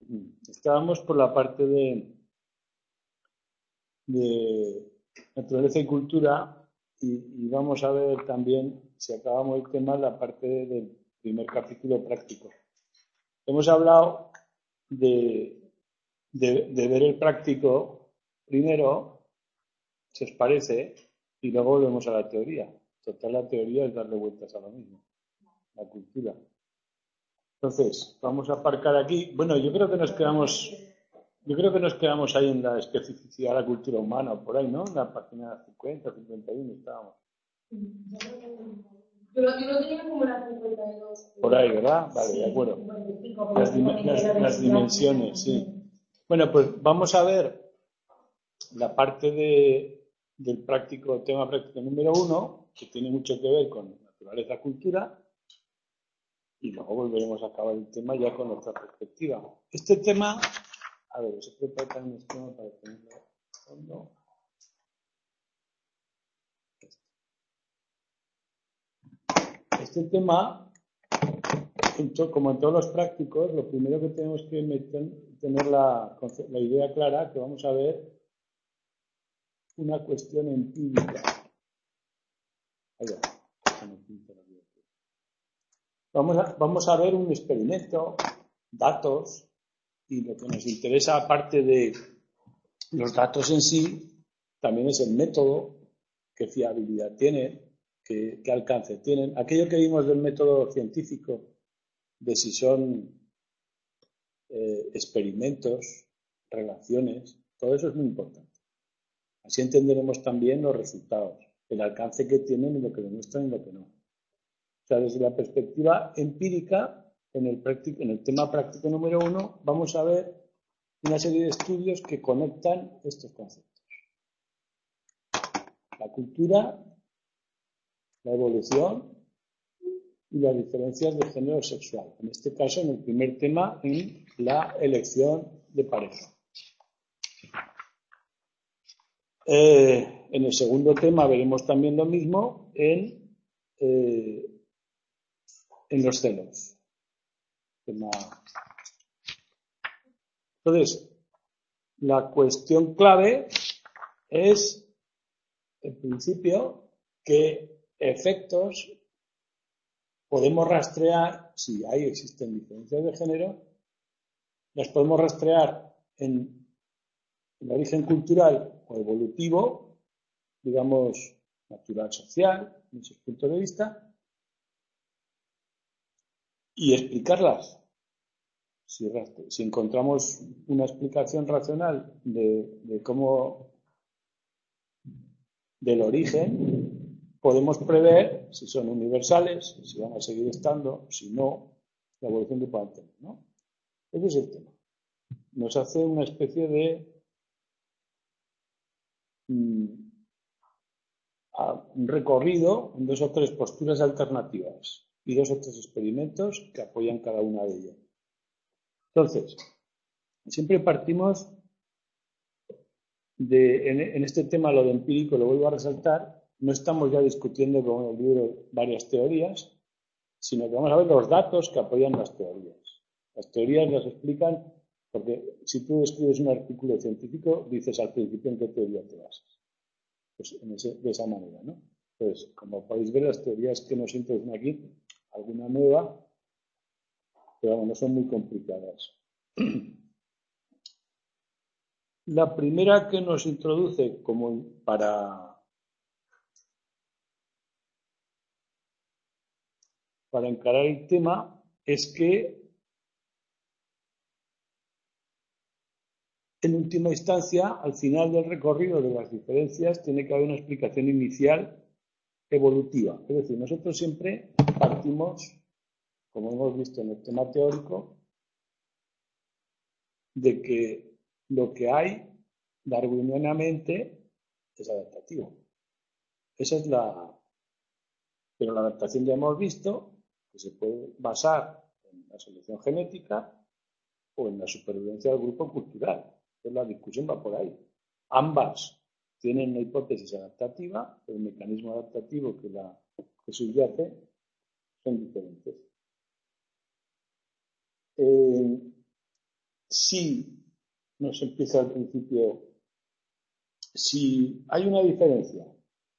Estábamos por la parte de naturaleza y cultura y vamos a ver también, si acabamos el tema, la parte del primer capítulo práctico. Hemos hablado de ver el práctico primero, si os parece, y luego volvemos a la teoría. Total, la teoría es darle vueltas a lo mismo, la cultura. Entonces, vamos a aparcar aquí. Bueno, yo creo que nos quedamos ahí en la especificidad de la cultura humana, o por ahí, ¿no? En la página 50, 51 estábamos. Yo lo tenía como la 52. Por ahí, ¿verdad? Vale, de acuerdo. Las dimensiones, sí. Bueno, pues vamos a ver la parte del tema práctico número 1, que tiene mucho que ver con naturaleza, cultura, y luego volveremos a acabar el tema ya con otra perspectiva. Este tema, a ver, os he preparado un esquema para tenerlo de fondo. Este tema, como en todos los prácticos, lo primero que tenemos que tener la idea clara, que vamos a ver una cuestión empírica. Vamos a ver un experimento, datos, y lo que nos interesa, aparte de los datos en sí, también es el método, qué fiabilidad tiene, qué alcance tienen. Aquello que vimos del método científico, de si son experimentos, relaciones, todo eso es muy importante. Así entenderemos también los resultados, el alcance que tienen y lo que demuestran y lo que no. O sea, desde la perspectiva empírica, en el tema práctico número 1, vamos a ver una serie de estudios que conectan estos conceptos. La cultura, la evolución y las diferencias de género sexual. En este caso, en el primer tema, en la elección de pareja. En el segundo tema veremos también lo mismo en los celos. Entonces, la cuestión clave es, en principio, qué efectos podemos rastrear, si existen diferencias de género, las podemos rastrear en el origen cultural o evolutivo, digamos, natural social, en esos puntos de vista, y explicarlas. Si encontramos una explicación racional de cómo, del origen, podemos prever si son universales, si van a seguir estando, si no, la evolución que puedan tener, ¿no? Ese es el tema. Nos hace una especie de un recorrido en 2 o 3 posturas alternativas y 2 o 3 experimentos que apoyan cada una de ellas. Entonces, siempre partimos en este tema, lo de empírico, lo vuelvo a resaltar, no estamos ya discutiendo con el libro varias teorías, sino que vamos a ver los datos que apoyan las teorías. Las teorías las explican, porque si tú escribes un artículo científico, dices al principio en qué teoría te basas. Pues de esa manera, ¿no? Entonces, como podéis ver, las teorías que nos introducen aquí, alguna nueva, pero no son muy complicadas. La primera que nos introduce como para encarar el tema es que en última instancia, al final del recorrido de las diferencias, tiene que haber una explicación inicial evolutiva. Es decir, nosotros siempre partimos, como hemos visto en el tema teórico, de que lo que hay darwinianamente es adaptativo. Esa es pero la adaptación ya hemos visto que se puede basar en la selección genética o en la supervivencia del grupo cultural. Entonces la discusión va por ahí. Ambas tienen una hipótesis adaptativa, pero el mecanismo adaptativo que subyace son diferentes. si nos empieza al principio, si hay una diferencia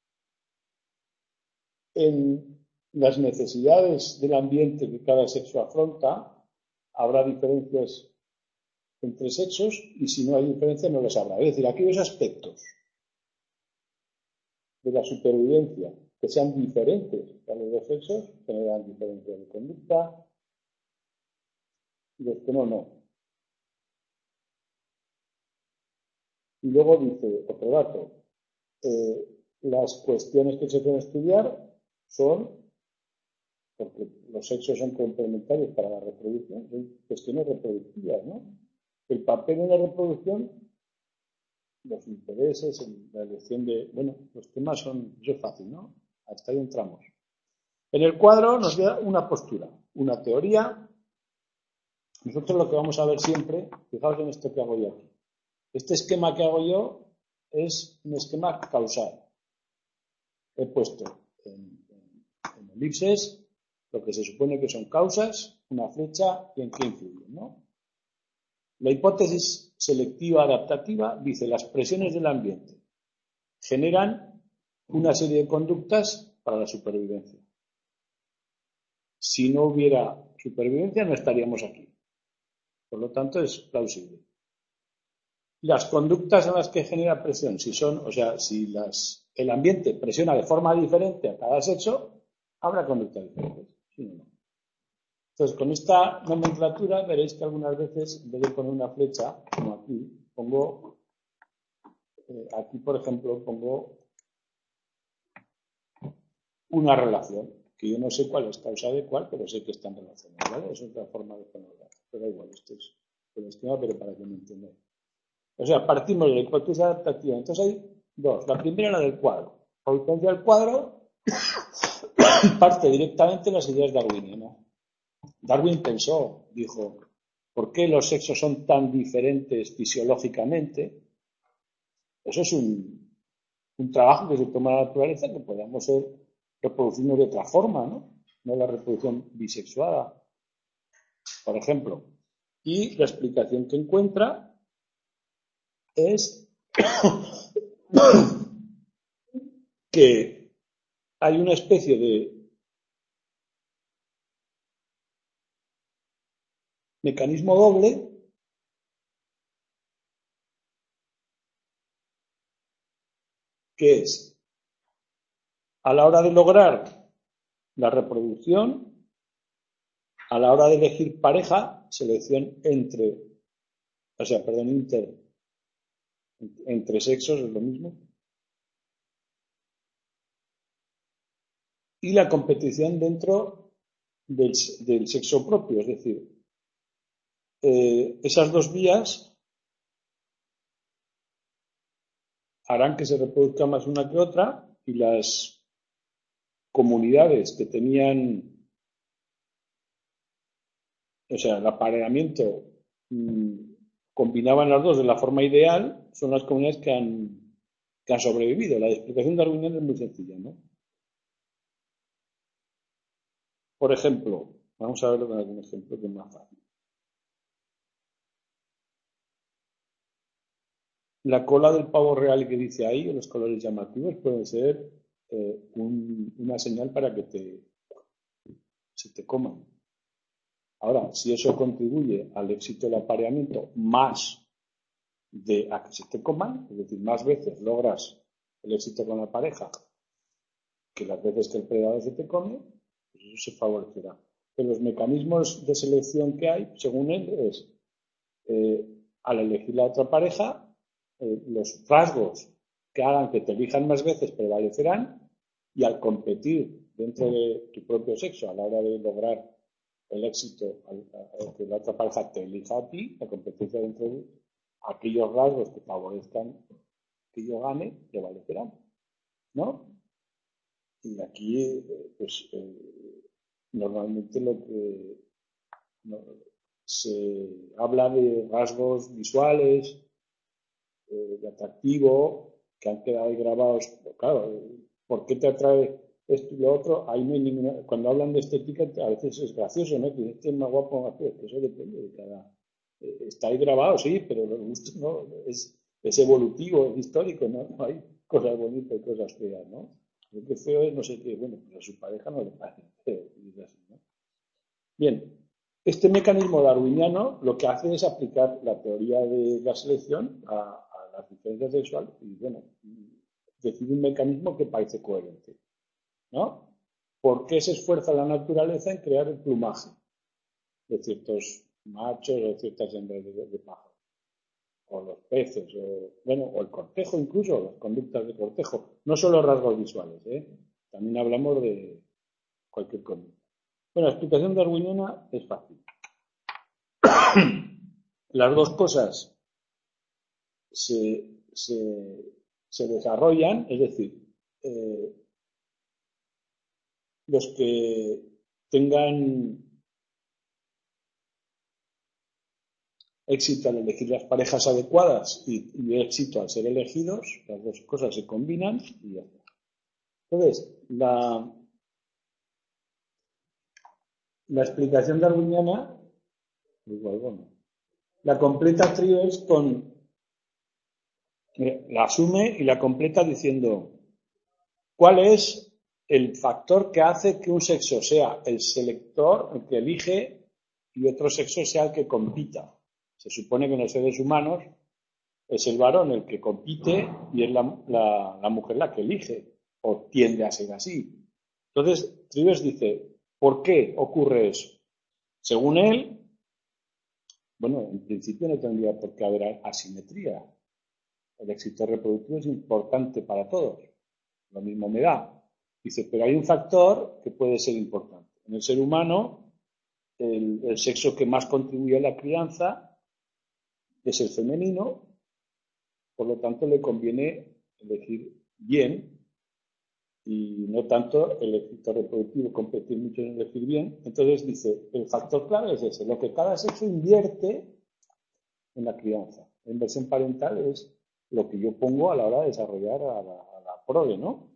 en las necesidades del ambiente que cada sexo afronta, habrá diferencias entre sexos y si no hay diferencia no las habrá. Es decir, aquellos aspectos de la supervivencia que sean diferentes a los dos sexos generan diferencias de conducta y los que no. Y luego dice otro dato, las cuestiones que se pueden estudiar son, porque los sexos son complementarios para la reproducción, son cuestiones reproductivas, ¿no? El papel en la reproducción, los intereses, la elección de, bueno, los temas son, eso es fácil, ¿no? Hasta ahí entramos. En el cuadro nos da una postura, una teoría. Nosotros lo que vamos a ver siempre, fijaos en esto que hago yo aquí. Este esquema que hago yo es un esquema causal. He puesto en elipses lo que se supone que son causas, una flecha y en qué influyen, ¿no? La hipótesis selectiva adaptativa dice las presiones del ambiente generan una serie de conductas para la supervivencia. Si no hubiera supervivencia no estaríamos aquí. Por lo tanto es plausible. Las conductas en las que genera presión, si el ambiente presiona de forma diferente a cada sexo, habrá conductas diferentes. ¿Sí o no? Entonces, con esta nomenclatura veréis que algunas veces, en vez de poner una flecha, como aquí, pongo, aquí por ejemplo, pongo una relación, que yo no sé cuál es causa de cuál, pero sé que están relacionadas, ¿vale? Es otra forma de ponerla. Pero da igual, esto es el esquema, pero para que me entendáis. O sea, partimos de la hipótesis adaptativa. Entonces hay dos. La primera, la del cuadro. La ausencia del cuadro parte directamente de las ideas darwinianas. Darwin pensó, dijo, ¿por qué los sexos son tan diferentes fisiológicamente? Eso es un trabajo que se toma en la naturaleza que podamos reproducirnos de otra forma, ¿no? No la reproducción bisexuada, por ejemplo. Y la explicación que encuentra es que hay una especie de mecanismo doble que es a la hora de lograr la reproducción, a la hora de elegir pareja, selección entre sexos es lo mismo, y la competición dentro del sexo propio, es decir, esas dos vías harán que se reproduzca más una que otra y las comunidades que tenían, o sea, el apareamiento combinaban las dos de la forma ideal, son las comunidades que han sobrevivido. La explicación darwiniana es muy sencilla, ¿no? Por ejemplo, vamos a verlo con algún ejemplo que es más fácil. La cola del pavo real que dice ahí, los colores llamativos, pueden ser una señal para que se te coman. Ahora, si eso contribuye al éxito del apareamiento más a que se te coman, es decir, más veces logras el éxito con la pareja que las veces que el predador se te come, pues eso se favorecerá. Pero los mecanismos de selección que hay, según él, es al elegir la otra pareja, los rasgos que hagan que te elijan más veces prevalecerán y al competir dentro de tu propio sexo a la hora de lograr el éxito al que la otra pareja te elija a ti, la competencia dentro de aquellos rasgos que favorezcan que yo gane prevalecerán, ¿no? Y aquí, pues, normalmente lo que se habla de rasgos visuales, de atractivo, que han quedado grabados. Claro, ¿por qué te atrae esto y lo otro? Ahí no hay cuando hablan de estética, a veces es gracioso, ¿no? Que este es más guapo o más feo, que eso depende de cada Está ahí grabado, sí, pero los gustos no, es evolutivo, es histórico, ¿no? No hay cosas bonitas y cosas feas, ¿no? Lo que feo es no sé qué, bueno, pues a su pareja no le parece feo, y es así, ¿no? Bien, este mecanismo darwiniano lo que hace es aplicar la teoría de la selección a las diferencias sexuales y, bueno, decir un mecanismo que parece coherente, ¿no? ¿Por qué se esfuerza la naturaleza en crear el plumaje de ciertos machos o de ciertas hembras de pájaros? O los peces, o, bueno, o el cortejo incluso, las conductas de cortejo. No solo rasgos visuales, ¿eh? También hablamos de cualquier conducta. Bueno, la explicación darwiniana es fácil. Las dos cosas se desarrollan, es decir, los que tengan éxito al elegir las parejas adecuadas y éxito al ser elegidos, las dos cosas se combinan y ya está. Entonces, la explicación darwiniana, igual, bueno, la completa Trivers la asume y la completa diciendo cuál es el factor que hace que un sexo sea el selector, el que elige, y otro sexo sea el que compita. Se supone que en los seres humanos es el varón el que compite y es la mujer la que elige, o tiende a ser así. Entonces, Trivers dice, ¿por qué ocurre eso? Según él, bueno, en principio no tendría por qué haber asimetría. El éxito reproductivo es importante para todos. Lo mismo me da. Dice, pero hay un factor que puede ser importante. En el ser humano, el sexo que más contribuye a la crianza es el femenino, por lo tanto le conviene elegir bien y no tanto el éxito reproductivo, competir mucho en elegir bien. Entonces dice, el factor clave es ese, lo que cada sexo invierte en la crianza. La inversión parental es lo que yo pongo a la hora de desarrollar a la prole, ¿no?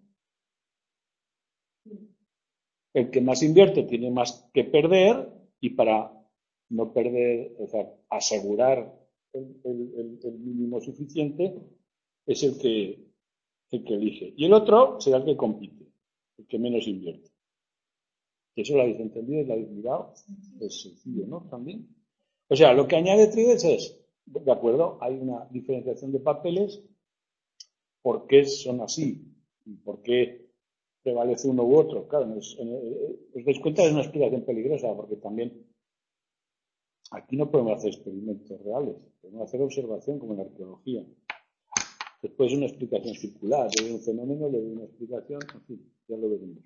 El que más invierte tiene más que perder y para no perder, o sea, asegurar el mínimo suficiente es el que elige. Y el otro será el que compite, el que menos invierte. ¿Eso lo habéis entendido? ¿Lo habéis mirado? Es sencillo, ¿no? También. O sea, lo que añade Trivers es, de acuerdo, hay una diferenciación de papeles, ¿por qué son así? ¿Y por qué prevalece uno u otro? Claro, os dais cuenta, es una explicación peligrosa, porque también aquí no podemos hacer experimentos reales, podemos hacer observación como en la arqueología. Después una explicación circular, yo doy un fenómeno, le doy una explicación, en fin, ya lo veremos.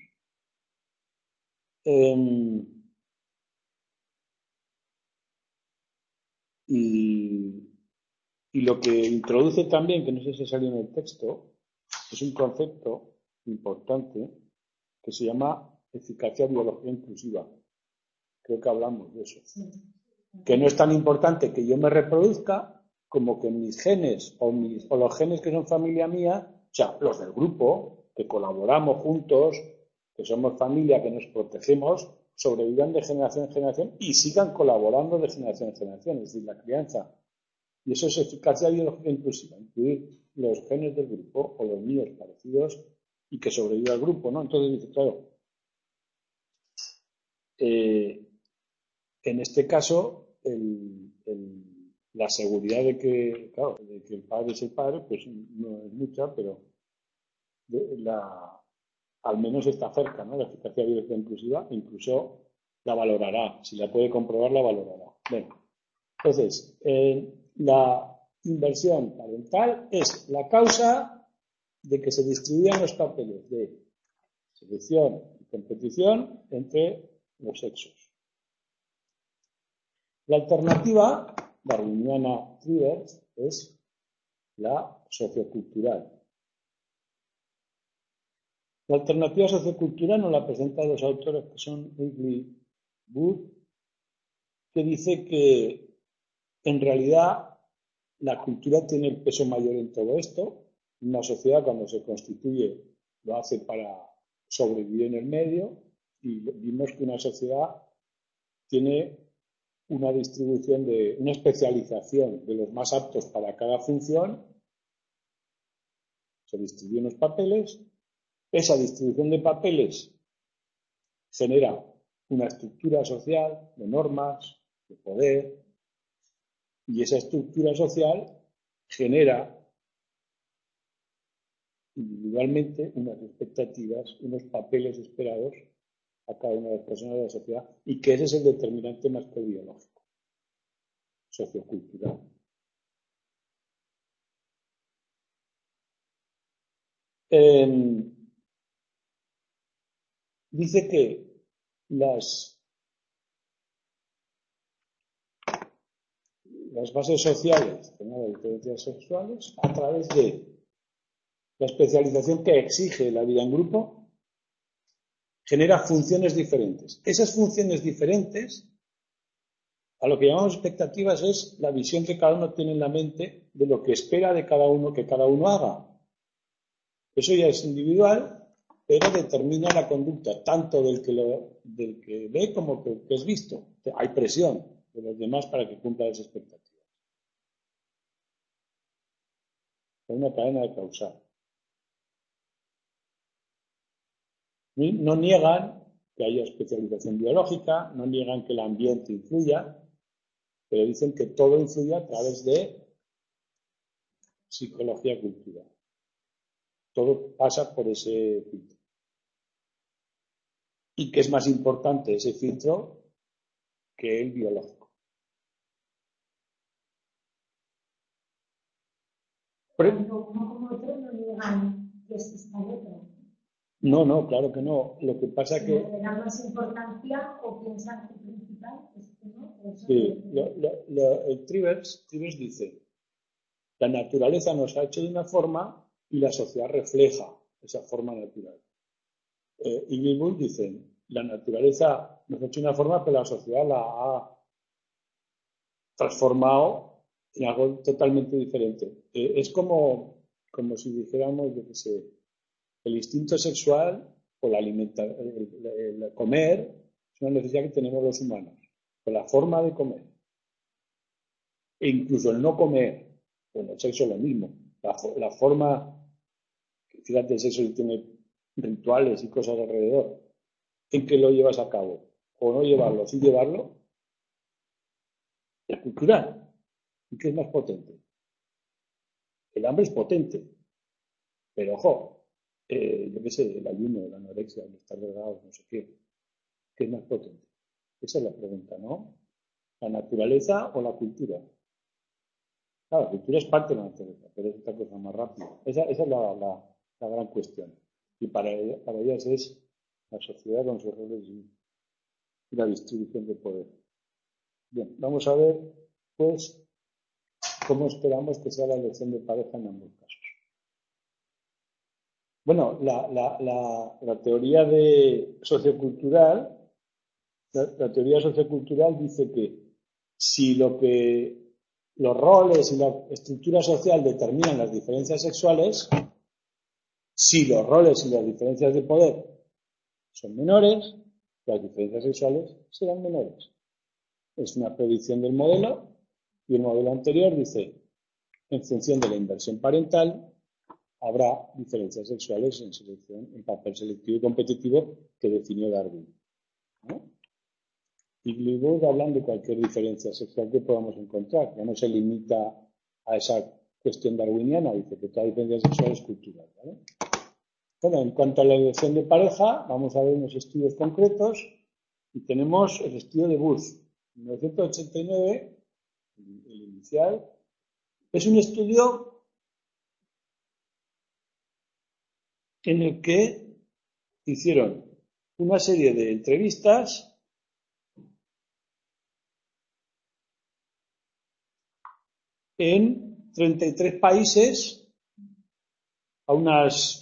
Y lo que introduce también, que no sé si salió en el texto, es un concepto importante que se llama eficacia biológica inclusiva. Creo que hablamos de eso. Que no es tan importante que yo me reproduzca como que mis genes o los genes que son familia mía, o sea, los del grupo, que colaboramos juntos, que somos familia, que nos protegemos, sobrevivan de generación en generación y sigan colaborando de generación en generación, es decir, la crianza. Y eso es eficacia biológica inclusiva, incluir los genes del grupo o los míos parecidos y que sobreviva el grupo, ¿no? Entonces dice, claro, en este caso, la seguridad de que, claro, de que el padre es el padre, pues no es mucha, pero al menos está cerca, ¿no? La eficacia biológica inclusiva, incluso la valorará, si la puede comprobar, la valorará. Bueno, entonces, la inversión parental es la causa de que se distribuyan los papeles de selección y competición entre los sexos. La alternativa darwiniana Trivers es la sociocultural. La alternativa sociocultural nos la presentan dos autores que son Egli Wood, que dice que en realidad la cultura tiene el peso mayor en todo esto. Una sociedad cuando se constituye lo hace para sobrevivir en el medio y vimos que una sociedad tiene una distribución una especialización de los más aptos para cada función, se distribuyen los papeles, esa distribución de papeles genera una estructura social de normas, de poder, y esa estructura social genera individualmente unas expectativas, unos papeles esperados a cada una de las personas de la sociedad, y que ese es el determinante más que biológico, sociocultural. Dice que las bases sociales de las diferencias sexuales, a través de la especialización que exige la vida en grupo, genera funciones diferentes. Esas funciones diferentes, a lo que llamamos expectativas, es la visión que cada uno tiene en la mente de lo que espera de cada uno que cada uno haga. Eso ya es individual, pero determina la conducta tanto del que ve como del que es visto. Hay presión de los demás para que cumpla las expectativas. Es una cadena de causal. No niegan que haya especialización biológica, no niegan que el ambiente influya, pero dicen que todo influye a través de psicología cultural. Todo pasa por ese filtro. Y que es más importante ese filtro que el biológico. Tanto uno como otro no niegan que exista el otro. No, claro que no. Lo que pasa Si que... le dan más importancia o piensan que principal es que no. Sí, el Trivers dice, la naturaleza nos ha hecho de una forma y la sociedad refleja esa forma natural. Y Gilbert dice, la naturaleza nos ha hecho de una forma, pero la sociedad la ha transformado en algo totalmente diferente. Es como si dijéramos, yo qué sé, el instinto sexual o el comer es una necesidad que tenemos los humanos, o la forma de comer. E incluso el no comer, bueno, el sexo es lo mismo. La forma, fíjate, el sexo tiene rituales y cosas alrededor, en que lo llevas a cabo, o no llevarlo, sin llevarlo, es cultural. ¿Y qué es más potente? El hambre es potente, pero ojo, yo qué sé, el ayuno, la anorexia, el estar delgado, no sé qué es más potente. Esa es la pregunta, ¿no? ¿La naturaleza o la cultura? Claro, la cultura es parte de la naturaleza, pero es otra cosa más rápida. Esa es la gran cuestión. Y para ellas es la sociedad con sus roles y la distribución de poder. Bien, vamos a ver, pues, cómo esperamos que sea la elección de pareja en ambos casos. Bueno, la teoría sociocultural, la teoría sociocultural dice que si los roles y la estructura social determinan las diferencias sexuales, si los roles y las diferencias de poder son menores, las diferencias sexuales serán menores. Es una predicción del modelo, y el modelo anterior dice, en función de la inversión parental, habrá diferencias sexuales en papel selectivo y competitivo que definió Darwin, ¿no? Y Glibot hablan de cualquier diferencia sexual que podamos encontrar. Ya no se limita a esa cuestión darwiniana, dice que toda diferencia sexual es cultural, ¿vale? Bueno, en cuanto a la elección de pareja, vamos a ver unos estudios concretos y tenemos el estudio de Bush, 1989, el inicial. Es un estudio en el que hicieron una serie de entrevistas en 33 países a unas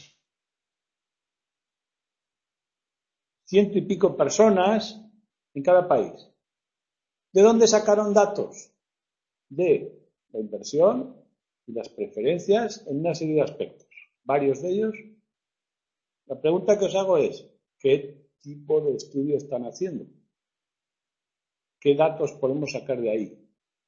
100 y pico personas en cada país. ¿De dónde sacaron datos? De la inversión y las preferencias en una serie de aspectos. Varios de ellos. La pregunta que os hago es, ¿qué tipo de estudio están haciendo? ¿qué datos podemos sacar de ahí?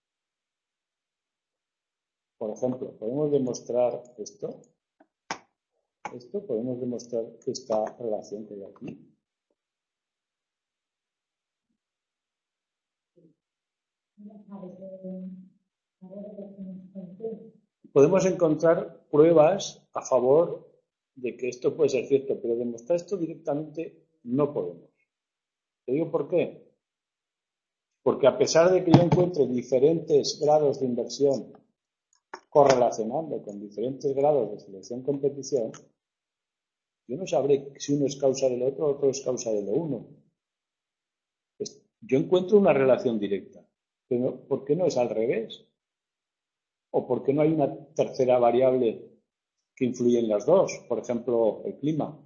Por ejemplo, podemos demostrar esto. Podemos demostrar esta relación que hay aquí. Podemos encontrar pruebas a favor de que esto puede ser cierto, pero demostrar esto directamente no podemos. ¿Te digo por qué? Porque a pesar de que yo encuentre diferentes grados de inversión correlacionando con diferentes grados de selección-competición, yo no sabré si uno es causa del otro o otro es causa de lo uno. Yo encuentro una relación directa, pero ¿por qué no es al revés? ¿O por qué no hay una tercera variable que influye en las dos? Por ejemplo, el clima.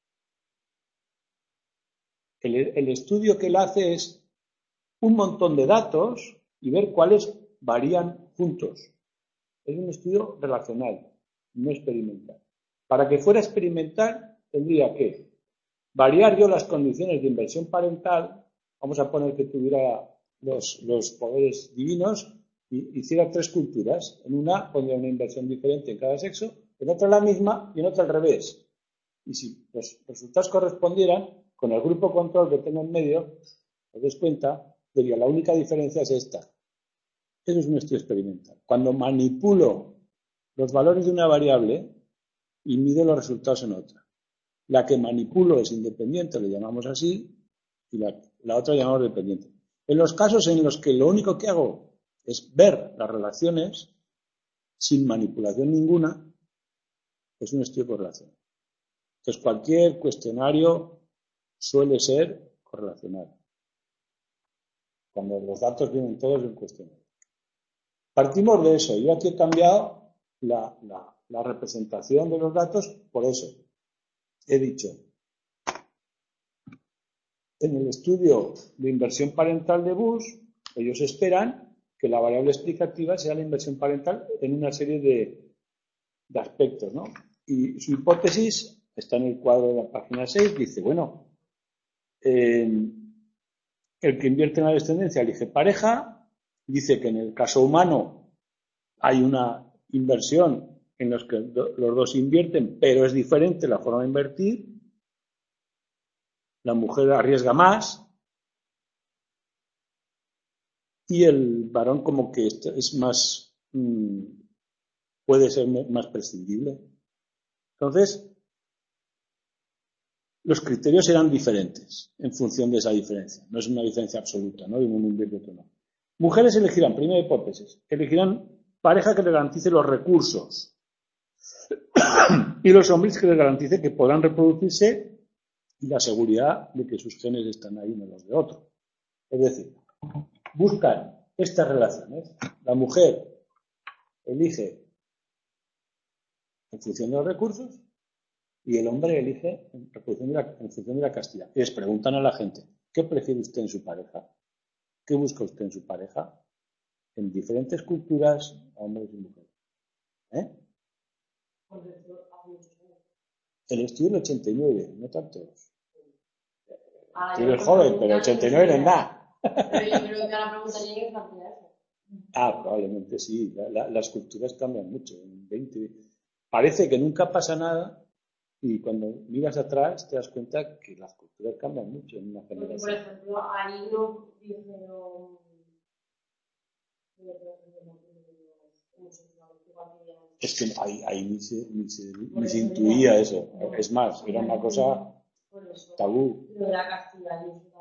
El estudio que él hace es un montón de datos y ver cuáles varían juntos. Es un estudio relacional, no experimental. Para que fuera experimental, tendría que variar yo las condiciones de inversión parental. Vamos a poner que tuviera los poderes divinos y hiciera 3 culturas. En una pondría una inversión diferente en cada sexo, en otra la misma y en otra al revés. Y si los resultados correspondieran, con el grupo control que tengo en medio, os des cuenta, diría, la única diferencia es esta. Eso es un estudio experimental. Cuando manipulo los valores de una variable y mido los resultados en otra. La que manipulo es independiente, le llamamos así, y la otra llamamos dependiente. En los casos en los que lo único que hago es ver las relaciones sin manipulación ninguna, es un estudio correlacional. Entonces, cualquier cuestionario suele ser correlacional. Cuando los datos vienen todos de un cuestionario. Partimos de eso. Yo aquí he cambiado la representación de los datos por eso. He dicho, en el estudio de inversión parental de Bush, ellos esperan que la variable explicativa sea la inversión parental en una serie de aspectos, ¿no? Y su hipótesis está en el cuadro de la página 6, dice, bueno, el que invierte en la descendencia elige pareja, dice que en el caso humano hay una inversión en los que los dos invierten, pero es diferente la forma de invertir. La mujer arriesga más y el varón como que es más, puede ser más prescindible. Entonces, los criterios eran diferentes en función de esa diferencia. No es una diferencia absoluta, ¿no? De uno invierte y otro no. Mujeres elegirán, primera hipótesis, elegirán pareja que le garantice los recursos y los hombres que les garantice que podrán reproducirse y la seguridad de que sus genes están ahí, no los de otro. Es decir, buscan estas relaciones. La mujer elige en función de los recursos y el hombre elige en función de la castidad. Y les preguntan a la gente, ¿qué prefiere usted en su pareja? ¿Qué busca usted en su pareja? En diferentes culturas, hombres y mujeres. El estudio del 89, no tantos. Tú eres joven, pero el 89 no es nada. Pero yo creo que la pregunta llega a cambiarse. Probablemente sí. Las culturas cambian mucho. En 20, parece que nunca pasa nada y cuando miras atrás te das cuenta que las culturas cambian mucho en una generación. Por ejemplo, ahí no dijeron... Es que ahí ni se intuía eso. Es más, era una cosa tabú. Lo de la castidad.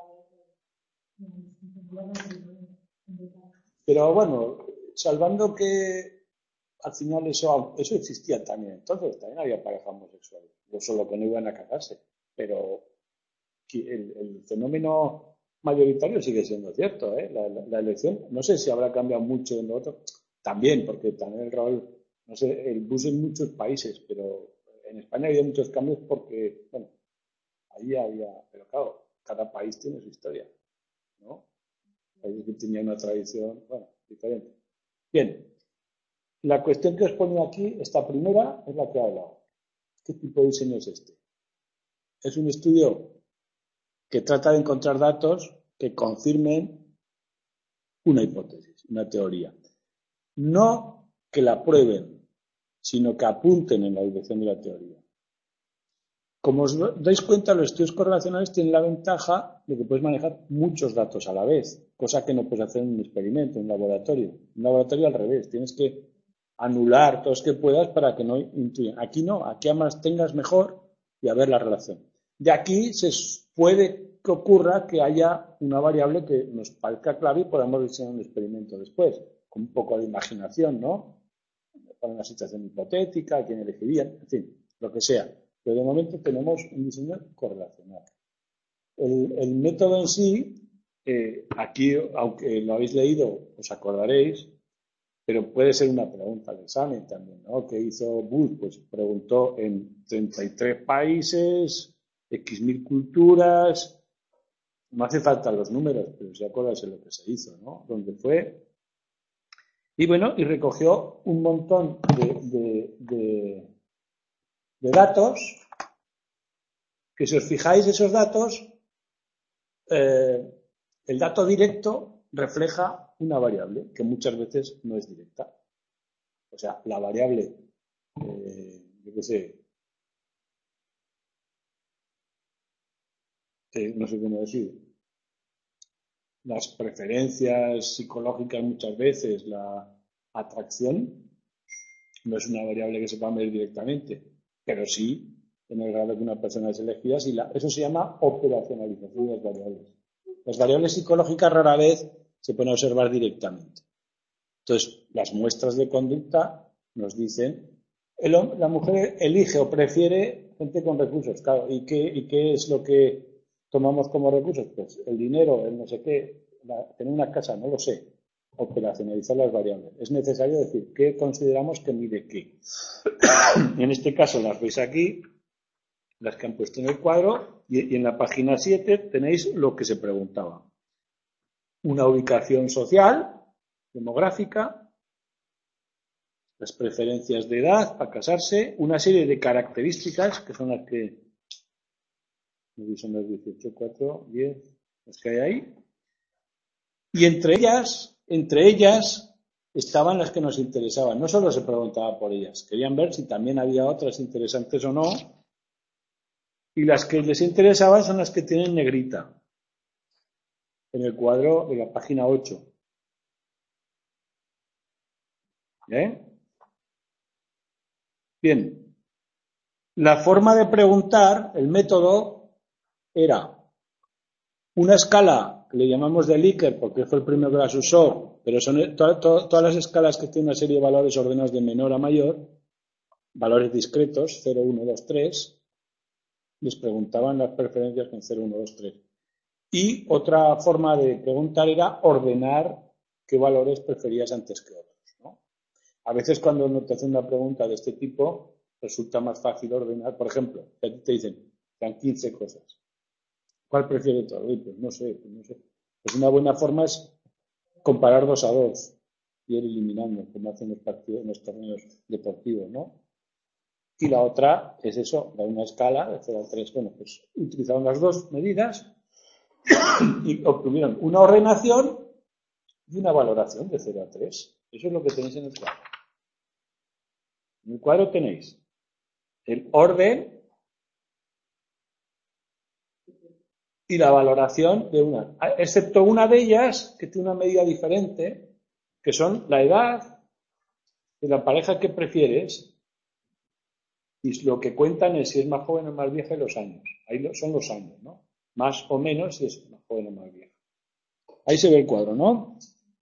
Pero bueno, salvando que al final eso existía también. Entonces también había parejas homosexuales. No solo que no iban a casarse. Pero el fenómeno mayoritario sigue siendo cierto, ¿eh? La elección, no sé si habrá cambiado mucho en lo otro. También, porque también el rol, no sé, el bus en muchos países, pero en España había muchos cambios porque, bueno, ahí había, pero claro, cada país tiene su historia, ¿no? Países que tenían una tradición, bueno, diferente. Bien, la cuestión que os pongo aquí, esta primera, es la que he hablado. ¿Qué tipo de diseño es este? Es un estudio que trata de encontrar datos que confirmen una hipótesis, una teoría. No que la prueben, sino que apunten en la dirección de la teoría. Como os dais cuenta, los estudios correlacionales tienen la ventaja de que puedes manejar muchos datos a la vez, cosa que no puedes hacer en un experimento, en un laboratorio. En un laboratorio al revés, tienes que anular todos que puedas para que no intuyan. Aquí no, aquí además tengas mejor y a ver la relación. De aquí se puede que ocurra que haya una variable que nos parezca clave y podamos diseñar un experimento después, con un poco de imaginación, ¿no? Para una situación hipotética, quién elegiría, en fin, lo que sea. Pero de momento tenemos un diseño correlacional. El método en sí, aquí, aunque lo habéis leído, os acordaréis, pero puede ser una pregunta de examen también, ¿no? ¿Qué hizo Booth? Pues preguntó en 33 países, X mil culturas, no hace falta los números, pero si acordáis de lo que se hizo, ¿no? ¿Dónde fue? Y bueno, y recogió un montón de datos, que si os fijáis esos datos, el dato directo refleja una variable que muchas veces no es directa. O sea, la variable, yo qué sé, no sé cómo decir, las preferencias psicológicas muchas veces, la atracción, no es una variable que se pueda medir directamente, pero sí en el grado que una persona es elegida, eso se llama operacionalización de las variables. Las variables psicológicas rara vez se pueden observar directamente. Entonces, las muestras de conducta nos dicen, la mujer elige o prefiere gente con recursos, claro, ¿y qué es lo que tomamos como recursos? Pues el dinero, el no sé qué, tener una casa, no lo sé. Operacionalizar las variables. Es necesario decir qué consideramos que mide qué. En este caso las veis aquí, las que han puesto en el cuadro, y en la página 7 tenéis lo que se preguntaba. Una ubicación social, demográfica, las preferencias de edad para casarse, una serie de características que son las que son las 18, 4, 10, las que hay ahí, y entre ellas estaban las que nos interesaban. No solo se preguntaba por ellas, querían ver si también había otras interesantes o no, y las que les interesaban son las que tienen negrita en el cuadro de la página 8. Bien, la forma de preguntar, el método, era una escala que le llamamos de Likert porque fue el primero que las usó, pero son todas las escalas que tienen una serie de valores ordenados de menor a mayor, valores discretos, 0, 1, 2, 3, les preguntaban las preferencias con 0, 1, 2, 3. Y otra forma de preguntar era ordenar qué valores preferías antes que otros, ¿no? A veces cuando uno te hace una pregunta de este tipo, resulta más fácil ordenar. Por ejemplo, a ti te dicen, dan 15 cosas. ¿Cuál prefiere todo? Pues no sé. Pues una buena forma es comparar 2 a 2 y ir eliminando, como hacen los partidos, en los torneos deportivos, ¿no? Y la otra es eso, da una escala de 0 a 3. Bueno, pues utilizaron las dos medidas y obtuvieron una ordenación y una valoración de 0 a 3. Eso es lo que tenéis en el cuadro. En el cuadro tenéis el orden y la valoración de una, excepto una de ellas que tiene una medida diferente, que son la edad de la pareja que prefieres, y lo que cuentan es si es más joven o más vieja y los años. Ahí son los años, ¿no? Más o menos si es más joven o más vieja. Ahí se ve el cuadro, ¿no?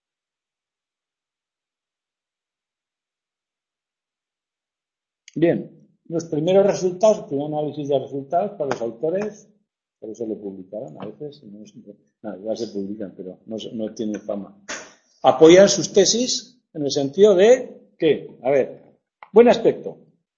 Bien, los primeros resultados, el primer análisis de resultados para los autores, por eso lo publicaron a veces, igual se publican, pero no tienen fama. Apoyan sus tesis en el sentido de que, a ver, buen aspecto.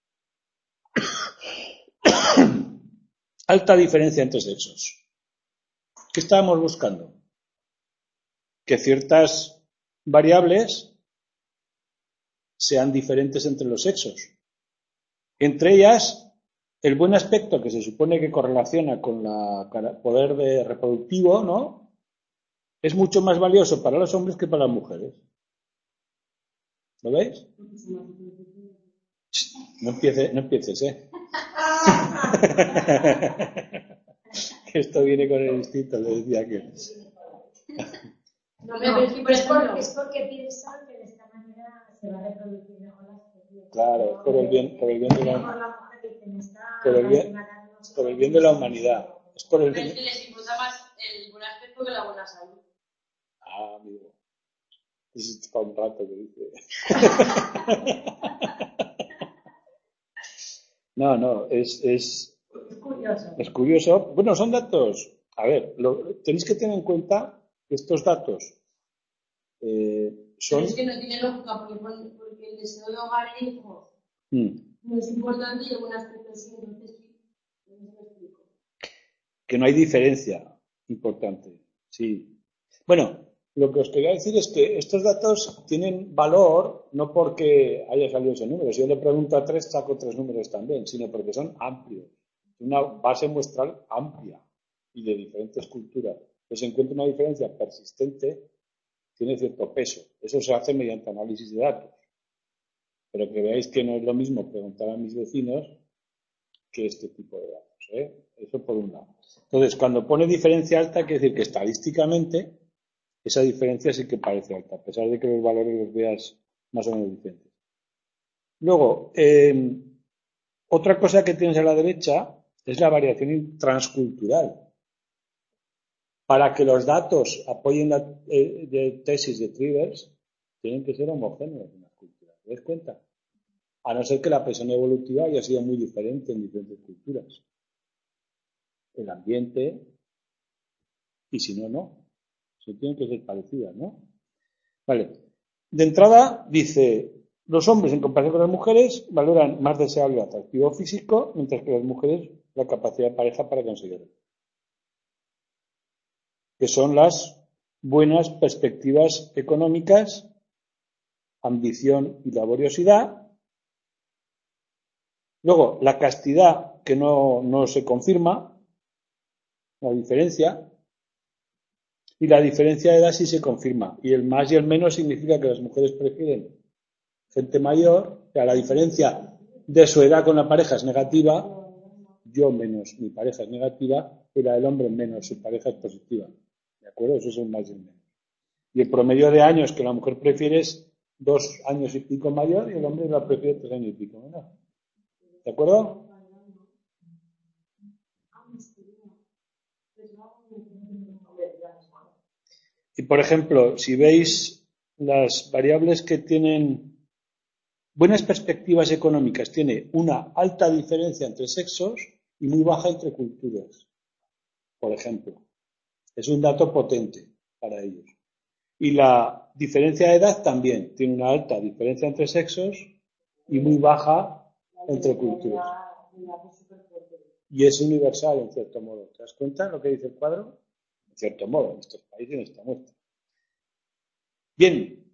Alta diferencia entre sexos. ¿Qué estábamos buscando? Que ciertas variables sean diferentes entre los sexos. Entre ellas, el buen aspecto que se supone que correlaciona con el poder reproductivo, ¿no? es mucho más valioso para los hombres que para las mujeres. ¿Lo veis? No empieces, ¿eh? Esto viene con el instinto, le decía que... No, pero Es porque piensan que de esta manera se va a reproducir mejor la especie. Claro, es por el bien de Por la, la mujer que dicen, está por el bien de la humanidad. Es por el Pero es bien... que les importa más el buen aspecto que la buena salud. Ah, amigo. Es para un rato que dice. No, es curioso. es curioso. Bueno, son datos. A ver, tenéis que tener en cuenta que estos datos son... Pero es que no tiene lógica porque el deseo de hogar e hijos Mm. no es importante y el buen aspecto sí, entonces sí, no me explico. Que no hay diferencia importante. Sí. Bueno, lo que os quería decir es que estos datos tienen valor no porque haya salido ese número. Si yo le pregunto a 3, saco 3 números también, sino porque son amplios. Una base muestral amplia y de diferentes culturas. Que se encuentra una diferencia persistente, tiene cierto peso. Eso se hace mediante análisis de datos. Pero que veáis que no es lo mismo preguntar a mis vecinos que este tipo de datos, ¿eh? Eso por un lado. Entonces, cuando pone diferencia alta, quiere decir que estadísticamente esa diferencia sí que parece alta, a pesar de que los valores los veas más o menos diferentes. Luego, otra cosa que tienes a la derecha es la variación transcultural. Para que los datos apoyen la de tesis de Trivers, tienen que ser homogéneos en las culturas. ¿Te das cuenta? A no ser que la presión evolutiva haya sido muy diferente en diferentes culturas. El ambiente, y si no, no. Se tienen que ser parecidas, ¿no? Vale. De entrada, dice, los hombres en comparación con las mujeres valoran más deseable el atractivo físico, mientras que las mujeres la capacidad de pareja para conseguirlo. Que son las buenas perspectivas económicas, ambición y laboriosidad. Luego, la castidad que no se confirma, la diferencia. Y la diferencia de edad sí se confirma. Y el más y el menos significa que las mujeres prefieren gente mayor, o sea, la diferencia de su edad con la pareja es negativa, yo menos mi pareja es negativa, y la del hombre menos su pareja es positiva. ¿De acuerdo? Eso es el más y el menos. Y el promedio de años que la mujer prefiere es 2 años y pico mayor y el hombre la prefiere 3 años y pico menor. ¿De acuerdo? Y por ejemplo, si veis las variables que tienen buenas perspectivas económicas, tiene una alta diferencia entre sexos y muy baja entre culturas, por ejemplo. Es un dato potente para ellos. Y la diferencia de edad también tiene una alta diferencia entre sexos y muy baja entre culturas. Y es universal, en cierto modo. ¿Te das cuenta lo que dice el cuadro? En cierto modo, en estos países está muestra. Bien,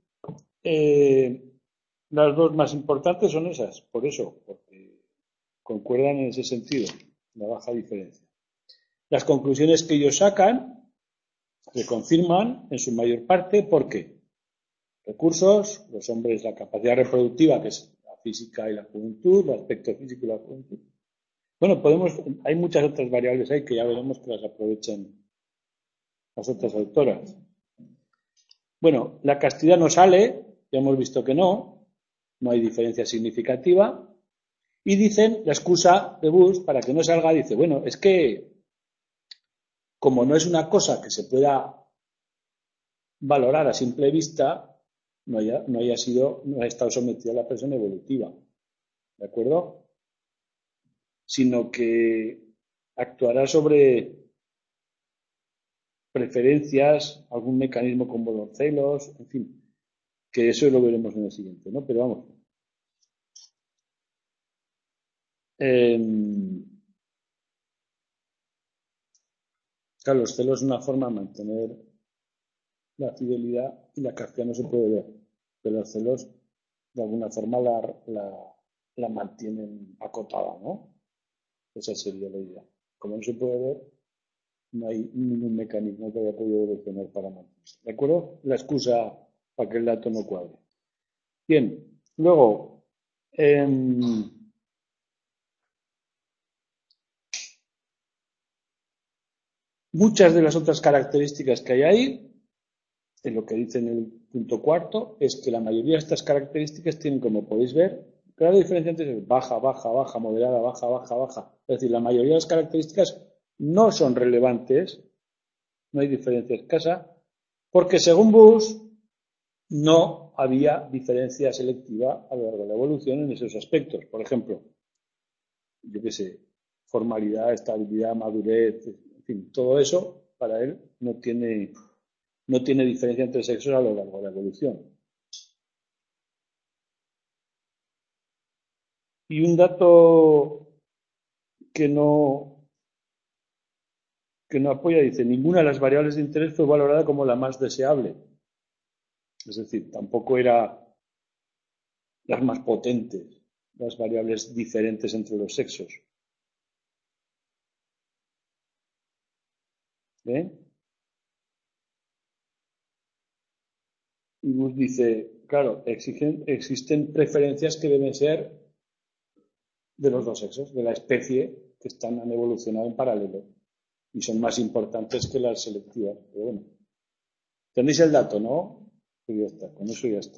las dos más importantes son esas, por eso, porque concuerdan en ese sentido, la baja diferencia. Las conclusiones que ellos sacan se confirman en su mayor parte porque recursos, los hombres la capacidad reproductiva, que es la física y la juventud, el aspecto físico y la juventud. Bueno, hay muchas otras variables ahí que ya veremos que las aprovechan las otras autoras. Bueno, la castidad no sale, ya hemos visto que no hay diferencia significativa. Y dicen, la excusa de Bush para que no salga, dice, bueno, es que como no es una cosa que se pueda valorar a simple vista, no ha estado sometida a la presión evolutiva, ¿de acuerdo? Sino que actuará sobre preferencias, algún mecanismo como los celos, en fin, que eso lo veremos en el siguiente, ¿no? Pero vamos. Claro, los celos es una forma de mantener la fidelidad y la castidad no se puede ver, pero los celos de alguna forma la mantienen acotada, ¿no? Esa sería la idea. Como no se puede ver, no hay ningún mecanismo que haya podido evolucionar para mantenerse. ¿De acuerdo? La excusa para que el dato no cuadre. Bien, luego, muchas de las otras características que hay ahí, en lo que dice en el punto cuarto, es que la mayoría de estas características tienen, como podéis ver, grado diferenciante es baja, baja, baja, moderada, baja, baja, baja. Es decir, la mayoría de las características no son relevantes, no hay diferencia escasa, porque según Bush no había diferencia selectiva a lo largo de la evolución en esos aspectos. Por ejemplo, yo qué sé, formalidad, estabilidad, madurez, en fin, todo eso para él no tiene diferencia entre sexos a lo largo de la evolución. Y un dato que no apoya, dice, ninguna de las variables de interés fue valorada como la más deseable. Es decir, tampoco eran las más potentes, las variables diferentes entre los sexos. ¿Eh? Y Bush dice, claro, existen preferencias que deben ser de los dos sexos, de la especie que han evolucionado en paralelo y son más importantes que las selectivas. Pero bueno, tenéis el dato, ¿no? Pues ya está, con eso ya está.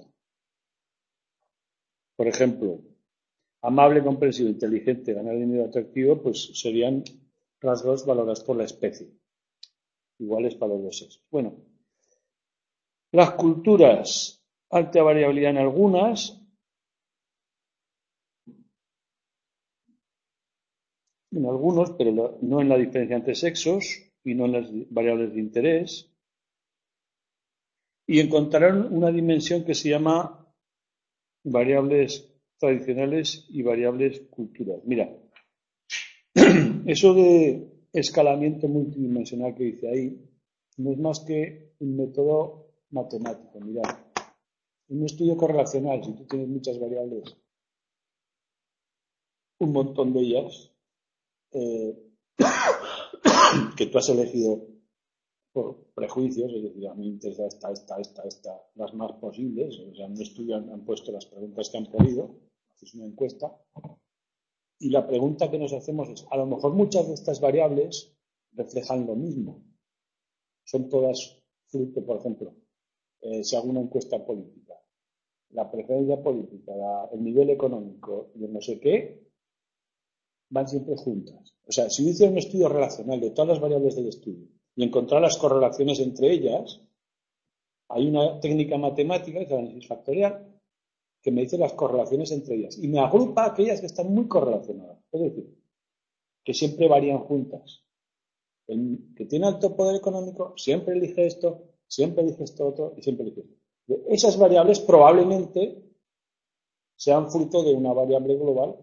Por ejemplo, amable, comprensivo, inteligente, ganar dinero, atractivo, pues serían rasgos valorados por la especie, iguales para los dos sexos. Bueno, las culturas, alta variabilidad en algunas, en algunos, pero no en la diferencia entre sexos y no en las variables de interés. Y encontraron una dimensión que se llama variables tradicionales y variables culturales. Mira, eso de escalamiento multidimensional que dice ahí no es más que un método matemático. Mirad, un estudio correlacional, si tú tienes muchas variables, un montón de ellas, que tú has elegido por prejuicios, es decir, a mí me interesa esta, las más posibles, o sea, en un estudio han puesto las preguntas que han podido, es una encuesta, y la pregunta que nos hacemos es, a lo mejor muchas de estas variables reflejan lo mismo, son todas fruto, por ejemplo, si hago una encuesta política, la preferencia política, el nivel económico y el no sé qué, van siempre juntas. O sea, si yo hiciera un estudio relacional de todas las variables del estudio y encontrar las correlaciones entre ellas, hay una técnica matemática, que es el análisis factorial, que me dice las correlaciones entre ellas y me agrupa aquellas que están muy correlacionadas. Es decir, que siempre varían juntas. El que tiene alto poder económico siempre elige esto, siempre elige esto otro y siempre elige esto. Esas variables probablemente sean fruto de una variable global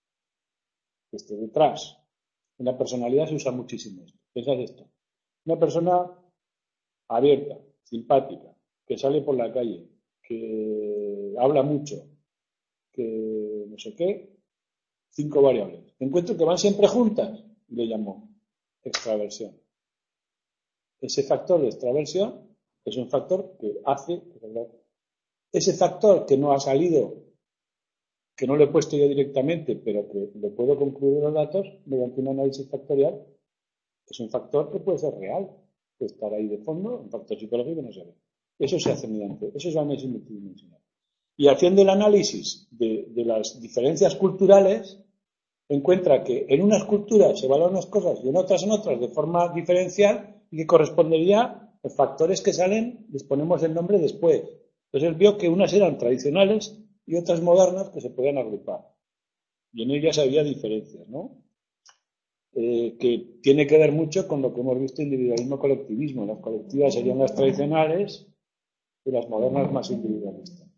que esté detrás. En la personalidad se usa muchísimo esto. Pensad esto. Una persona abierta, simpática, que sale por la calle, que habla mucho, que no sé qué, 5 variables. Encuentro que van siempre juntas y le llamo extraversión. Ese factor de extraversión es un factor que hace, ese factor que no ha salido, que no lo he puesto yo directamente, pero que lo puedo concluir en los datos mediante un análisis factorial, es un factor que puede ser real, puede estar ahí de fondo, un factor psicológico no se ve. Eso se hace mediante, eso es el análisis multidimensional. Y haciendo el análisis de las diferencias culturales, encuentra que en unas culturas se valoran unas cosas y en otras de forma diferencial y que correspondería a factores que salen, les ponemos el nombre después. Entonces él vio que unas eran tradicionales y otras modernas que se podían agrupar. Y en ellas había diferencias, ¿no? Que tiene que ver mucho con lo que hemos visto individualismo-colectivismo. Las colectivas serían las tradicionales y las modernas más individualistas.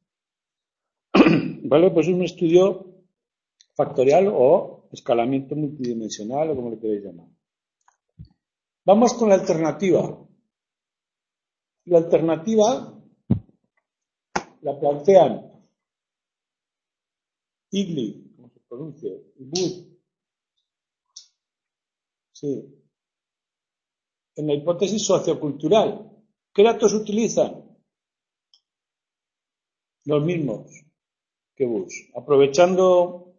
Vale, pues es un estudio factorial o escalamiento multidimensional o como lo queréis llamar. Vamos con la alternativa. La alternativa la plantean Igli, ¿cómo se pronuncia? Wood. Sí. en la hipótesis sociocultural. ¿Qué datos utilizan? Los mismos que Bush. Aprovechando